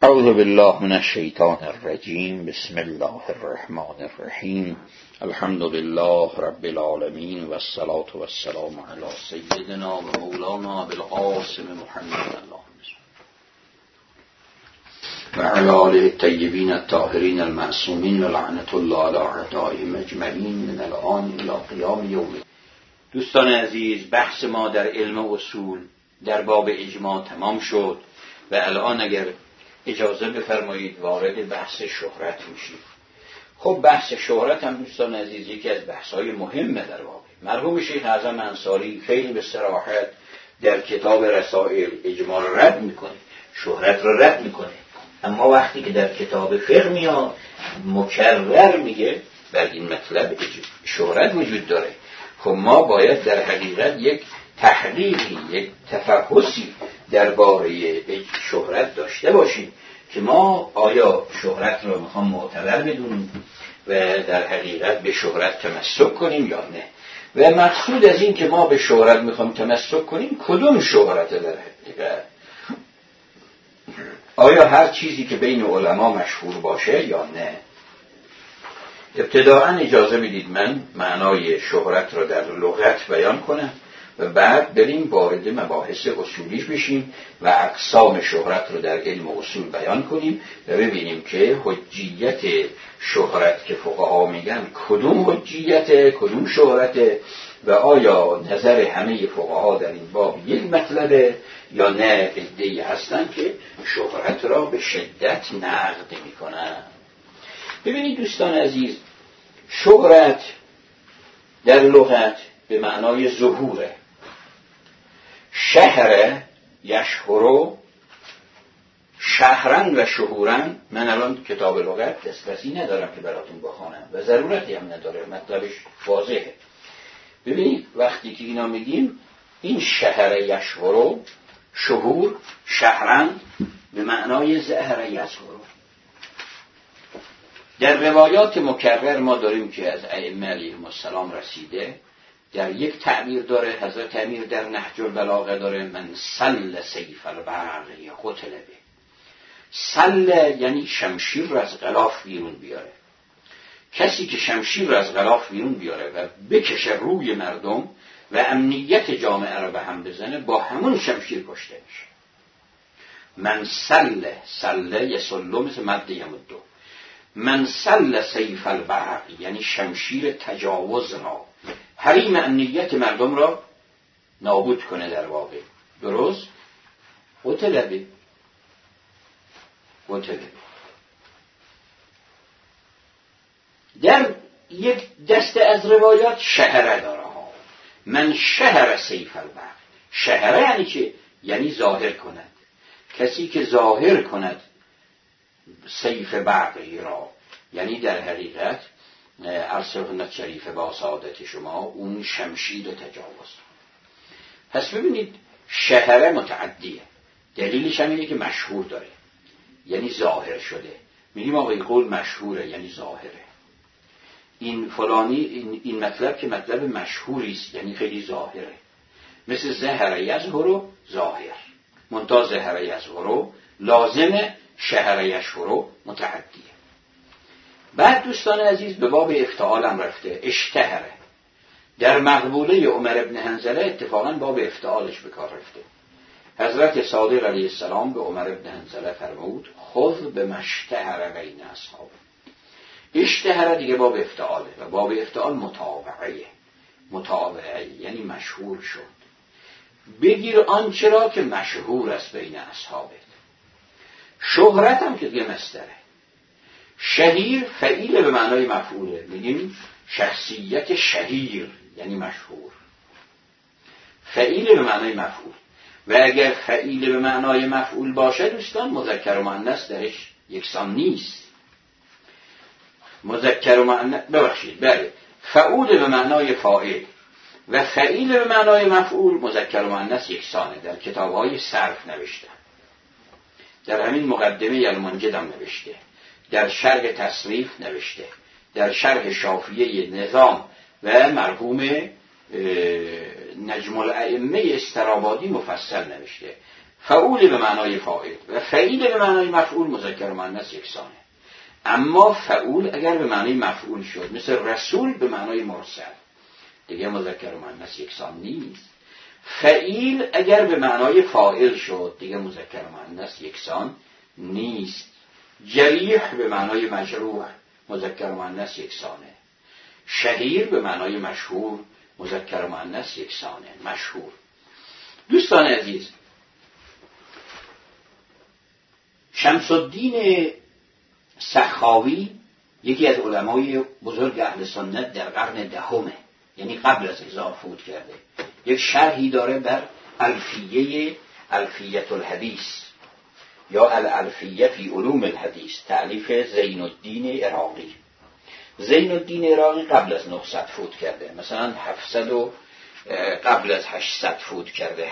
اعوذ بالله من الشیطان الرجیم. بسم الله الرحمن الرحیم. الحمد لله رب العالمین و الصلاة و السلام علی سیدنا و مولانا ابوالقاسم محمد و علی آله الطیبین الطاهرین المعصومین و لعنة الله علی اعدائهم اجمعین من الآن الی قیام یوم الدین. دوستان عزیز، بحث ما در علم اصول در باب اجماع تمام شد و الان اگر اجازه بفرمایید وارد بحث شهرت میشیم. خب بحث شهرت هم دوستان عزیز یکی از بحث‌های مهمه در واقع. مرحوم شیخ اعظم انصاری خیلی به صراحت در کتاب رسائل اجماع را رد میکنه، شهرت را رد میکنه، اما وقتی که در کتاب فقه میاد مکرر میگه بر این مطلب شهرت وجود داره. خب ما باید در حقیقت یک تحقیقی، یک تفحصی درباره شهرت داشته باشیم که ما آیا شهرت رو میخوام معتبر بدونیم و در حقیقت به شهرت تمسک کنیم یا نه. و مقصود از این که ما به شهرت میخوام تمسک کنیم کدوم شهرت در حقیقت؟ آیا هر چیزی که بین علما مشهور باشه یا نه؟ ابتداءً اجازه بدید من معنای شهرت را در لغت بیان کنم و بعد بریم وارد مباحث اصولیش بشیم و اقسام شهرت رو در علم اصول بیان کنیم و ببینیم که حجیت شهرت که فقها میگن کدوم حجیت، کدوم شهرت و آیا نظر همه فقها در این باب یک مطلبه یا نه عده‌ای هستن که شهرت را به شدت نقد میکنن. ببینید دوستان عزیز، شهرت در لغت به معنای ظهوره. شهر یشهرو، شهرن و شهورن. من الان کتاب لغت دسترسی ندارم که براتون بخوانم و ضرورتی هم نداره، مطلبش واضحه. ببینید وقتی که اینا میگیم این شهر یشهرو، شهور، شهرن به معنای زهر یزهرو. در روایات مکرر ما داریم که از ائمه علیهم السلام رسیده، در یک تعبیر داره حضرت امیر در نهج البلاغه داره من سل سیف البرق قتل به. سل یعنی شمشیر را از غلاف بیرون بیاره. کسی که شمشیر را از غلاف بیرون بیاره و بکشه روی مردم و امنیت جامعه را به هم بزنه با همون شمشیر کشته میشه. من سل یسلو مثل مد یمدو. من سل سیف البرق یعنی شمشیر تجاوز را، حریم امنیت مردم را نابود کنه در واقع. درست؟ قتل. در یک دسته از روایات شهره داره ها. من شهر سیف البرق. شهره یعنی چه؟ یعنی ظاهر کند. کسی که ظاهر کند سیف برقی را، یعنی در حقیقت عرض سنت شریف با سعادت شما اون شمشیر تجاوز. پس ببینید شهره متعدیه. دلیلش هم اینه که مشهور داره، یعنی ظاهر شده. میگیم آقا این قول مشهوره یعنی ظاهره. این فلانی این مطلب که مطلب مشهوری است یعنی خیلی ظاهره. مثل زهر یزهرو ظاهر، منتها زهر یزهرو لازمه، شهر یشهرو متعدیه. بعد دوستان عزیز به باب افتعال هم رفته. اشتهره در مقبوله عمر ابن حنظله اتفاقا باب افتعالش به کار رفته. حضرت صادق علیه السلام به عمر ابن حنظله فرمود خذ به مشتهر بین اصحاب. اشتهره دیگه باب افتعاله و باب افتعال متابعه یعنی مشهور شد. بگیر آنچه را که مشهور است بین اصحابت. شهرت هم که دیگه مصدره. شهیر فعیل به معنای مفعوله، میگیم شخصیت شهیر یعنی مشهور. فعیل به معنای مفعول. و اگر فعیل به معنای مفعول باشه دوستان مذکر و مؤنث درش یکسان نیست. مذکر و مؤنث بله فعول به معنای فاعل و فعیل به معنای مفعول مذکر و مؤنث یکسانه. در کتاب‌های صرف نوشته، در همین مقدمه المنجد هم نوشته، در شرح تصریف نوشته، در شرح شافیه نظام و مرحوم نجم الائمه استرابادی مفصل نوشته. فعول به معنای فاعل و فعیل به معنای مفعول مذکر و مؤنث یکسانه. اما فعول اگر به معنای مفعول شد مثل رسول به معنای مرسل دیگه مذکر و مؤنث یکسان نیست. فعیل اگر به معنای فاعل شد دیگه مذکر و مؤنث یکسان نیست. جریح به معنای مجروح مذکر و مؤنث یکسانه. شهیر به معنای مشهور مذکر و مؤنث یکسانه. مشهور. دوستان عزیز، شمس الدین سخاوی یکی از علمای بزرگ اهل سنت در قرن دهمه، یعنی قبل از 1000 فوت کرده، یک شرحی داره بر الفیة الحدیث یا الالفیه فی علوم الحدیث، تألیف زین الدین عراقی. زین الدین عراقی قبل از 900 فوت کرده، مثلا 700 قبل از 800 فوت کرده،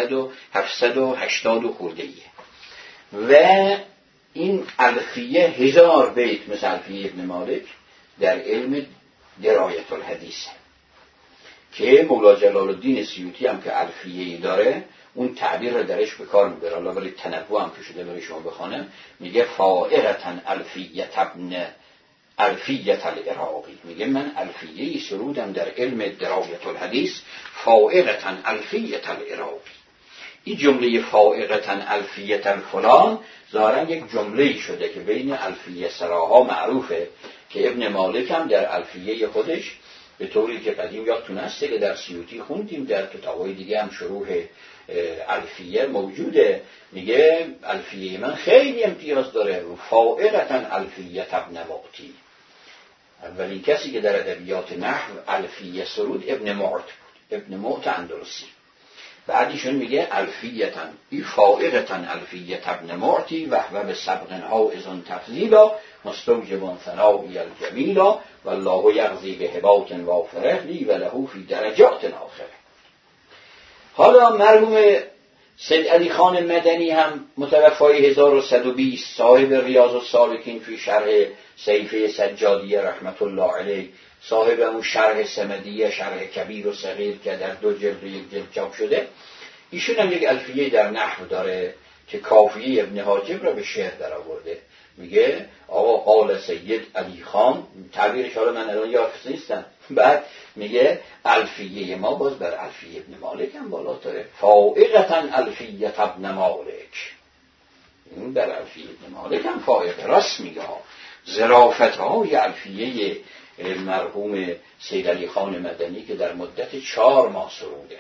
780 خورده‌ایه و این الفیه 1000 بیت مثل الفیه ابن مالک در علم درایت الحدیثه که مولا جلال الدین سیوطی هم که الفیه داره اون تعبیر رو درش به کار میبره. الله ولی تنبوه هم که شده برای شما بخوانم، میگه فائقة الفیة العراقی، میگه من الفیه سرودم در علم درایت الحدیث فائقة الفیة العراقی. این جمله فائقة الفیة الفلان ظاهرا یک جمله شده که بین الفیه سراها معروفه که ابن مالک هم در الفیه خودش به طوری که قدیم یادتون هسته که در سیوطی خوندیم، در کتاب‌های دیگه هم شروح الفیه موجوده، میگه الفیه من خیلی امتیاز داره، فائقة الفیة ابن مقتی. اولین کسی که در ادبیات نحو الفیه سرود ابن معت بود، ابن معت اندلسی. بعدیشون میگه الفیة ای فائقة الفیة ابن معتی و هو به سبق حائز تفضیلا مستوجب ثنائی الجمیلا والله یغزی به هبات وافره لی و له فی درجات آخره. حالا مرحوم سید علی خان مدنی هم متوفای 1120 صاحب ریاض السالکین فی شرح صحیفه سجادیه رحمت الله علیه، صاحب اون شرح سمدیه، شرح کبیر و صغیر که در 2 جلد و 1 جلد چاپ شده، ایشون هم یک الفیه در نحو داره که کافیه ابن حاجب را به شعر در آورده. میگه آقا قال سید علی خان، تعبیرش حالا من الان یافت نیستم، بعد میگه الفیه ما باز بر الفیه ابن مالک هم بالاتره، فائقة الفیه ابن مالک، این بر الفیه ابن مالک هم فائقه. راست میگه ظرافت‌های الفیه مرحوم سید علی خان مدنی که در مدت 4 ماه سروده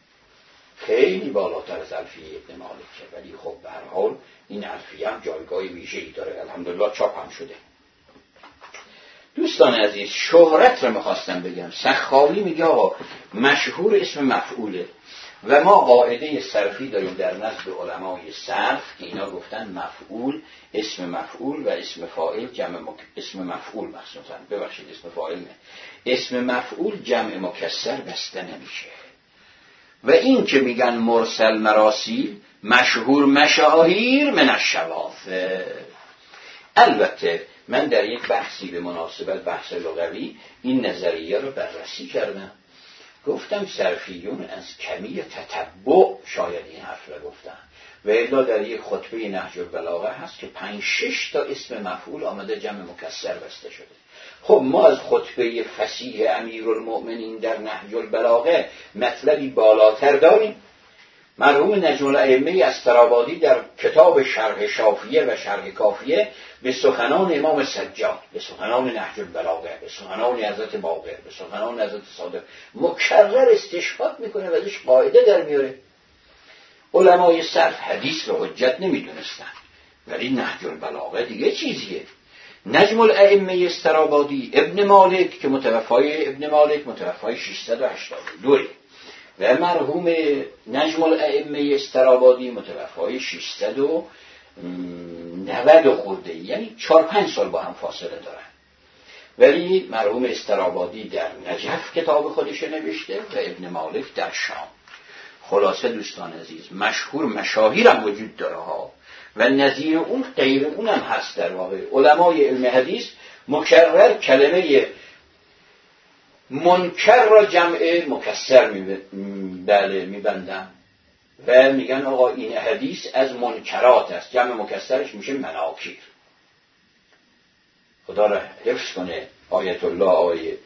خیلی بالاتر از الفیه ابن مالکه، ولی خب به هر حال این الفیه هم جایگاه ویژه‌ای داره، الحمدلله چاپ هم شده. دوستان عزیز، شهرت رو میخواستم بگم. سخاوی میگه آقا مشهور اسم مفعوله و ما قاعده صرفی داریم در نزد علمای صرف که اینا گفتن مفعول، اسم مفعول و اسم فاعل جمع اسم مفعول مخصوصا، ببخشید اسم فاعل نه، اسم مفعول جمع مکسر بسته نمیشه. و این که میگن مرسل مراسیل مشهور مشاهیر من الشواذ. البته من در یک بحثی به مناسبت بحث لغوی این نظریه رو بررسی کردم، گفتم صرفیون از کمی تتبع شاید این حرف رو گفتن و الا در یک خطبه نهج البلاغه هست که 5-6 تا اسم مفعول آمده جمع مکسر بسته شده. خب ما از خطبه فصیح امیرالمؤمنین در نهج البلاغه مطلبی بالاتر داریم. مرحوم نجم الائمه استرابادی در کتاب شرح شافیه و شرح کافیه به سخنان امام سجاد، به سخنان نهج البلاغه، به سخنان حضرت باقر، به سخنان حضرت صادق مکرر استشهاد میکنه و ازش قاعده در میاره. علمای صرف حدیث رو حجت نمیدونستن، ولی نهج البلاغه دیگه چیزیه. نجم الائمه استرابادی ابن مالک که متوفای ابن مالک متوفای 682 و مرحوم نجم الائمه استرابادی متوفای 690 خورده، یعنی 4-5 سال با هم فاصله دارن. ولی مرحوم استرابادی در نجف کتاب خودش نوشته و ابن مالک در شام. خلاصه دوستان عزیز، مشهور مشاهیر هم وجود داره ها و نظیر اون غیر اون هم هست. در واقع علمای علم حدیث مکرر کلمه منکر را جمع مکسر میبندن و میگن آقا این حدیث از منکرات است، جمع مکسرش میشه مناکیر. خدا را حفظ کنه آیت الله آیه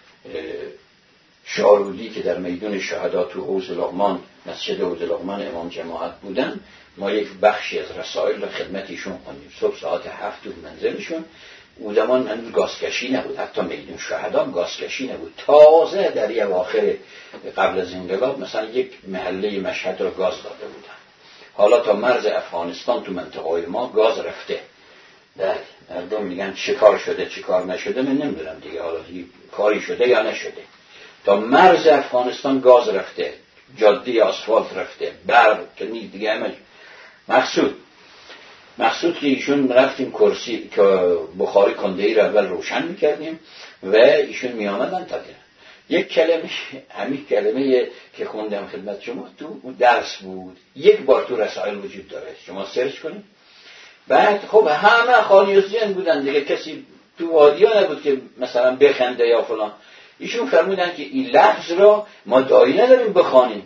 شارودی که در میدون شهدا تو حوض لقمان، مسجد حوض لقمان امام جماعت بودن، ما یک بخشی از رسائل را خدمت ایشون خوندیم. صبح ساعت 7 تو منزلشون. اون زمان هنوز گازکشی نبود، حتی میدون شهدا گازکشی نبود، تازه در یه اواخر قبل از انقلاب مثلا یک محله مشهد را گاز داده بودن. حالا تا مرز افغانستان تو منطقه ما گاز رفته. مردم میگن چه کار شده چه کار نشده، من نمیدونم دیگه، حالا کاری شده یا نشده. تا مرز افغانستان گاز رفته، جاده آسفالت رفته، برق که دیگه همه مقصود که ایشون رفتیم کرسی که بخاری کنده ای را اول روشن میکردیم و ایشون میامدن تا یک کلمه، همین کلمه که خوندم خدمت شما تو درس بود، یک بار تو رسائل وجود داره، شما سرچ کنید. بعد خب همه خالیوزین بودن دیگه، کسی تو وادیا نبود که مثلا بخنده یا فلان. ایشون فرمودن که این لفظ را ما داعی نداریم بخوانیم.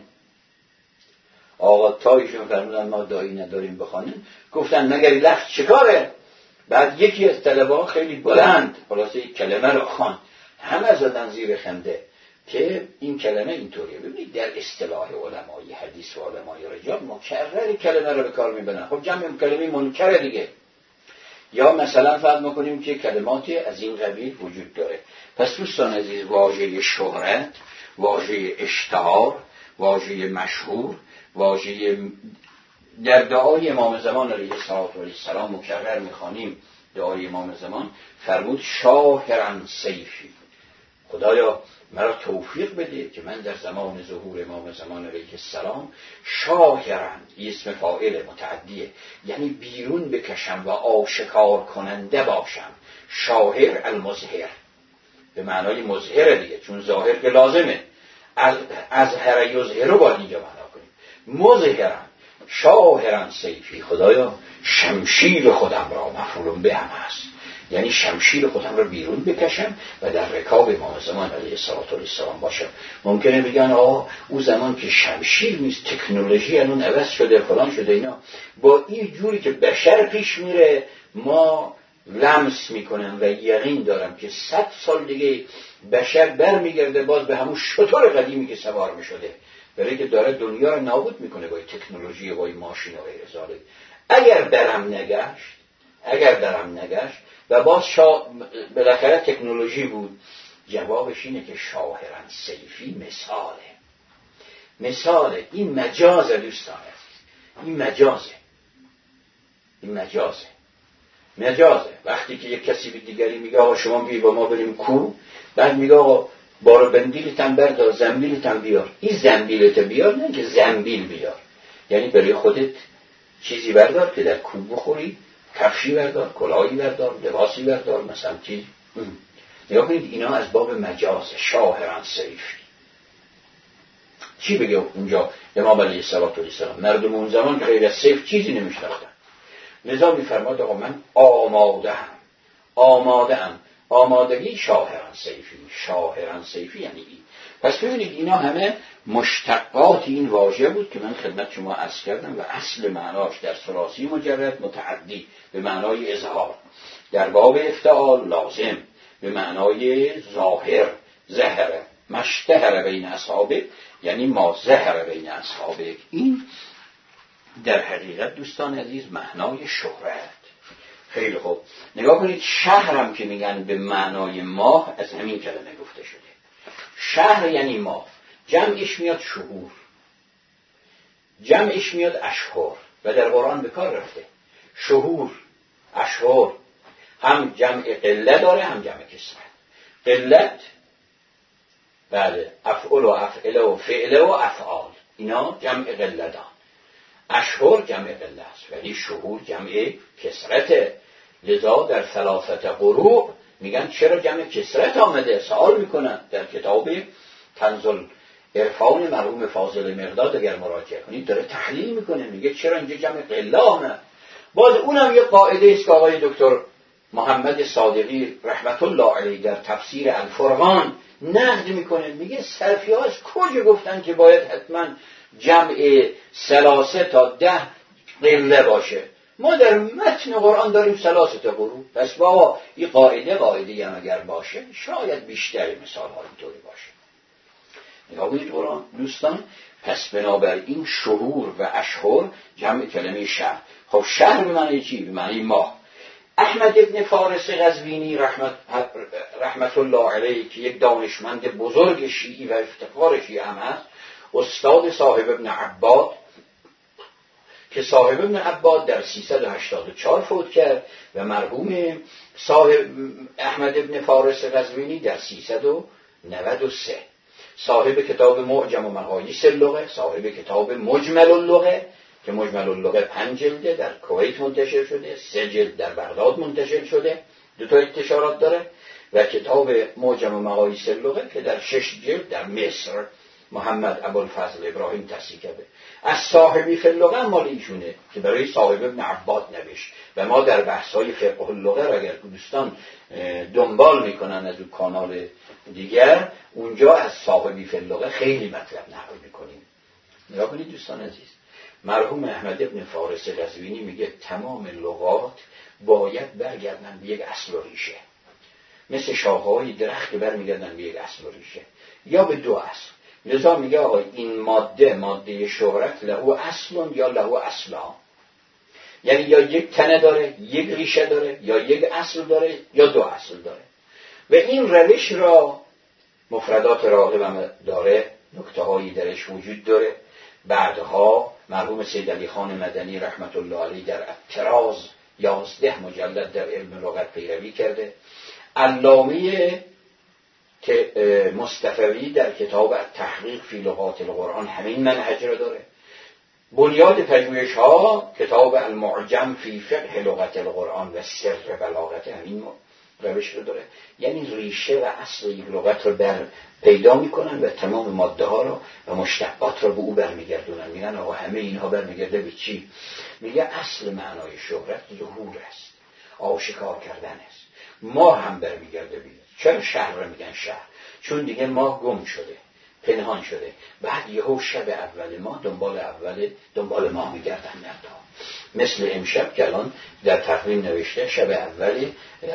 آقا تا ایشون فرمودن ما داعی نداریم بخوانیم، گفتن مگر این لفظ چیکاره؟ بعد یکی از طلبه‌ها خیلی بلند خلاصه این کلمه را خواند، همه زدن زیر خنده که این کلمه اینطوریه. ببینید در اصطلاح علمای حدیث و علمای رجال مکرر کلمه را به کار میبرن. خب جمع کلمه منکر دیگه. یا مثلا فرض میکنیم که کلماتی از این قبیل وجود داره. پس دوستان عزیز، واژه شهرت، واژه اشتهار، واژه مشهور، واژه در دعای امام زمان علیه السلام مکرر میخوانیم. دعای امام زمان فرمود شاهرن سیفی، خدایا مرا توفیق بده که من در زمان ظهور امام زمان علیه السلام شاهرن، اسم فاعل متعدیه، یعنی بیرون بکشم و آشکار کننده باشم. شاهر المظهر به معنای مظهر دیگه، چون ظاهر که لازمه، از هر یظهر رو باید اینجا معنا کنیم. مظهرن شاهرن سیفی، خدایا شمشیر خودم را، مفعول به هم هست، یعنی شمشیر خودم را بیرون بکشم و در رکاب امام زمان علیه السلام باشم. ممکنه بگن آه او زمان که شمشیر نیست، تکنولوژی الان عوض شده فلان شده، اینا با این جوری که بشر پیش میره ما لمس میکنم و یقین دارم که 100 سال دیگه بشر برمیگرده باز به همون شتر قدیمی که سوار میشده، برای که داره دنیا رو نابود میکنه با تکنولوژی و با ماشین و غیر ذالک. اگر درم نگشت و باز بالاخره تکنولوژی بود، جوابش اینه که شاهرن سیفی مثاله. این مجازه دوستان، این مجازه. وقتی که یک کسی به دیگری میگه آقا شما بی با ما بریم کو، بعد میگه آقا بارو بندیلتم بردار، زنبیلتم بیار. این زنبیلت بیار نه که زنبیل بیار، یعنی برای خودت چیزی بردار که در کو بخوری، کفشی بردار، کلاهی بردار، لباسی بردار، مثلا چی. نگاه کنید اینا از باب مجاز. شاهرن سیفی چی بگه اونجا امام علیه السلام؟ مردم اون زمان غیر از سیف چیزی نمیشناختن. لذا میفرماد آقا من آماده‌ام. آمادگی شاهرن سیفی یعنی این. پس ببینید اینا همه مشتقات این واژه بود که من خدمت شما عرض کردم و اصل معناش در ثلاثی مجرد متعدی به معنای اظهار، در باب افتعال لازم به معنای ظاهر، ظهر مشتهر بین اصحابه، یعنی ما ظهر بین اصحابه. این در حقیقت دوستان عزیز معنای شهرت. خیلی خوب نگاه کنید، شهرم که میگن به معنای ماه از همین کلمه گفته شده. شهر یعنی ماه، جمعش میاد شهور، جمعش میاد اشهر و در قرآن به کار رفته. شهور، اشهر هم جمع قله داره هم جمع کثرت. قلت بله افعل و افعله و فعله و افعال، اینا جمع قله دان. اشهر جمع قله است ولی شهور جمع کثرته. لذا در ثلاثه قروء میگن چرا جمع کثرت آمده؟ سوال میکنن در کتاب تنزل عرفان مرحوم فاضل مرداد اگر مراجعه کنید داره تحلیل میکنه، میگه چرا اینجا جمع قله آمد. باز اونم یه قاعده است که آقای دکتر محمد صادقی رحمت الله علیه در تفسیر الفرقان نقد میکنه، میگه صرفی ها از کجا گفتن که باید حتما جمع 3 تا 10 قله باشه. ما در متن قرآن داریم 3 تا قرون. پس بابا این قاعده هم اگر باشه شاید بیشتری مثال ها اینطوری باشه. نگاه کنید قرآن دوستان. پس بنابراین شهور و اشهر جمع کلمه شهر. خب شهر به معنی چی؟ به معنی ماه. احمد ابن فارس قزوینی رحمت الله علیه که یک دانشمند بزرگ شیعی و افتخار شیعه هم هست، استاد صاحب ابن عباد که صاحب ابن عباد در 384 فوت کرد و مرحوم صاحب احمد ابن فارس قزوینی در 393. صاحب کتاب معجم و مقاییس اللغه، صاحب کتاب مجمل اللغه که مجمل اللغه 5 جلده در کویت منتشر شده، 3 جلد در بغداد منتشر شده، 2 انتشارات داره، و کتاب معجم و مقاییس اللغه که در 6 جلد در مصر محمد ابوالفضل ابراهیم تصحیح کرده. از صاحبی فی اللغه مال ایشونه که برای صاحب ابن عباد نوشت و ما در بحث‌های فقه اللغه را اگر دوستان دنبال میکنن از اون کانال دیگر، اونجا از صاحبی فی اللغه خیلی مطلب نقل میکنیم. نگاه کنید دوستان عزیز، مرحوم احمد ابن فارس قزوینی میگه تمام لغات باید برگردن به یک اصل و ریشه، مثل شاخه‌های درخت که برمیگردن به یک اصل و ریشه یا به 2 اصل. لذا میگه آقا این ماده شهرت له اصل یا له اصلا، یعنی یا یک تنه داره، یک ریشه داره، یا یک اصل داره، یا 2 اصل داره. و این روش را مفردات راغب هم داره، نکته هایی درش وجود داره. بعدها مرحوم سید علی خان مدنی رحمت الله علیه در اعتراض 11 مجلد در علم لغت پیروی کرده. علامه که مصطفوی در کتاب تحقیق فی لغات القرآن همین منهج را داره. بنیاد پژوهش ها کتاب المعجم فی فقه لغت القرآن و سر بلاغت همین روش رو داره. یعنی ریشه و اصل یک لغت رو پیدا میکنن و تمام ماده ها رو و مشتقات رو به او برمیگردونن. میگن آقا همه اینها برمیگرده به چی؟ میگه اصل معنای شهرت ظهور است، آشکار کردن است. ماه هم برمیگرده بید. چرا شهر رو میگن شهر؟ چون دیگه ماه گم شده، پنهان شده. بعد یهو شب اول ماه دنبال ماه میگردن مردم. مثل امشب که الان در تقویم نوشته شب اول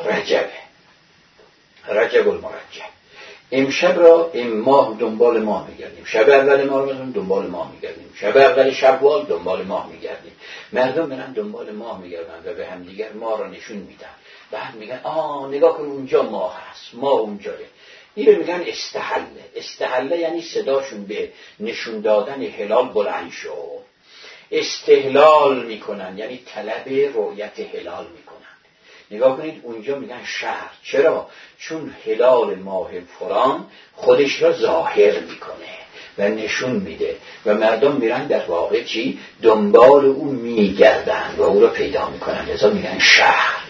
رجب المرجب. امشب را این ماه دنبال ماه میگردیم، شب اول ماه رو دنبال ماه میگردیم، شب اول شوال دنبال ماه میگردیم. مردم برن دنبال ماه میگردن و به هم دیگر ماه را نشون میدن. بعد میگن نگاه کن اونجا ماه هست، ماه اونجاست. اینو میگن استحله یعنی صداشون به نشون دادن هلال بلند شد. استهلال میکنن یعنی طلب رؤیت هلال میکنن. نگاه کنید اونجا میگن شهر. چرا؟ چون هلال ماه فلان خودش را ظاهر میکنه و نشون میده و مردم میرن در واقع چی؟ دنبال او میگردن و او را پیدا میکنن. لذا میگن شهر.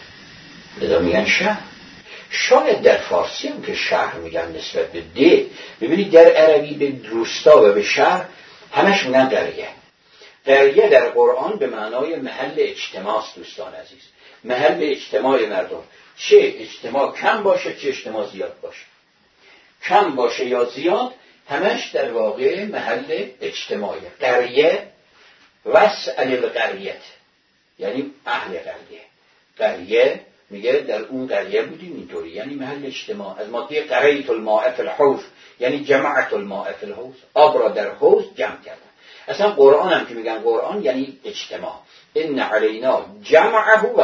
شاید در فارسی هم که شهر میگن نسبت به ده. ببینید در عربی به روستا و به شهر همش میگن قریه. قریه در قرآن به معنای محل اجتماع است دوستان عزیز. محل اجتماع مردم، چه اجتماع کم باشه چه اجتماع زیاد باشه، کم باشه یا زیاد همش در واقع محل اجتماعی. قریه وسع القریت یعنی اهل قریه میگه در اون قریه بودیم اینطوری، یعنی محل اجتماع. از ماده قریت الماء فی الحوض یعنی جمعت الماء فی الحوض، آب را در حوض جمع کردن. اصلا قرآن هم که میگن قرآن یعنی اجتماع. ان علینا جمعه و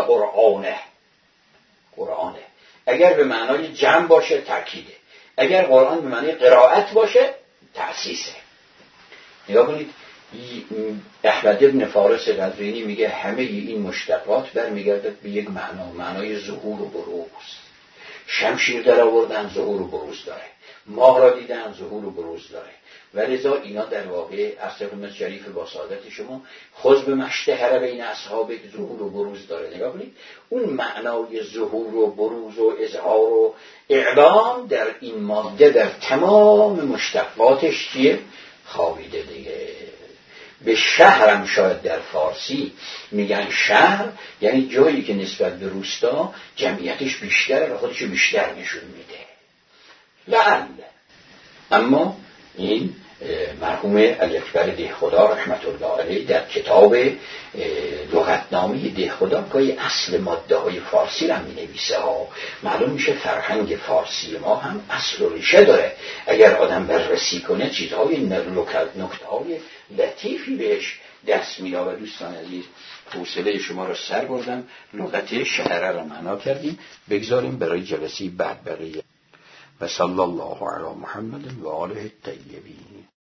قرآنه. اگر به معنای جمع باشه تأکیده، اگر قرآن به معنای قرائت باشه تأسیسه. نگاه کنید احمد ابن فارس قزوینی میگه همه این مشتقات برمیگردد به یک معنای ظهور و بروز. شمشیر در آوردن ظهور و بروز داره، ماه را دیدن ظهور و بروز داره. ولذا اینا در واقع اصل شریف با سعادت شما خود به مشتهر بین اصحاب ظهور و بروز داره. نگاه کنید اون معنای ظهور و بروز و اظهار و اعلام در این ماده در تمام مشتقاتش چیه؟ خوابیده دیگه. به شهرم شاید در فارسی میگن شهر یعنی جایی که نسبت به روستا جمعیتش بیشتره و خودشو بیشتر نشون میده. لعل. اما این مرحوم علی اکبر دهخدا رحمت الله علیه در کتاب لغتنامه دهخدا گاهی اصل ماده های فارسی را می نویسه ها. معلوم میشه فرهنگ فارسی ما هم اصل و ریشه داره. اگر آدم بررسی کنه چیزهای نکته های لطیفی بهش دست می‌یابد. دوستان عزیز، حوصله شما را سر بردم، لغت شهره را معنا کردیم، بگذاریم برای جلسه بعد بقیه. و صلی الله علی محمد و آله الطیبین.